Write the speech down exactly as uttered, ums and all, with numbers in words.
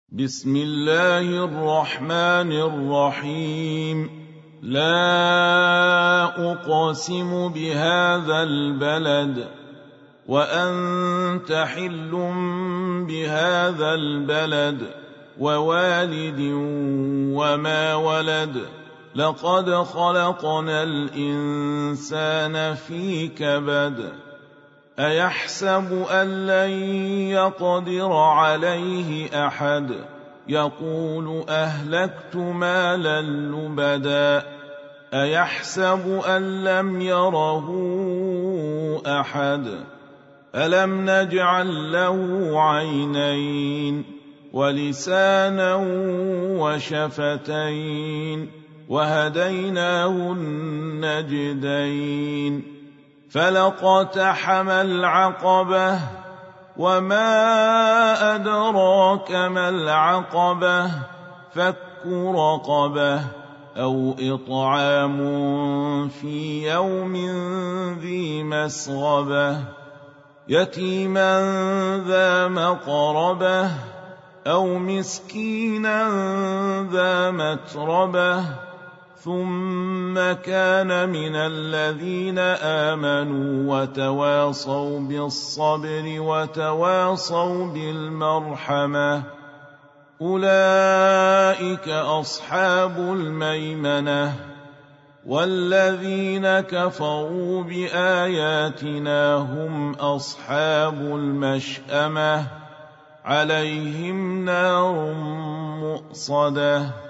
بسم الله الرحمن الرحيم. لا أقسم بهذا البلد وأنت حل بهذا البلد ووالد وما ولد لقد خلقنا الإنسان في كبد أيحسب أن لن يقدر عليه أحد يقول أهلكت مالا لبدا أيحسب أن لم يره أحد ألم نجعل له عينين ولسانا وشفتين وهديناه النجدين فلاقتحم العقبة وما أدراك ما العقبة فك رقبة أو إطعام في يوم ذي مسغبة يتيما ذا مقربة أو مسكينا ذا متربة ثم كان من الذين آمنوا وتواصوا بالصبر وتواصوا بالمرحمة أولئك أصحاب الميمنة والذين كفروا بآياتنا هم أصحاب المشأمة عليهم نار مؤصدة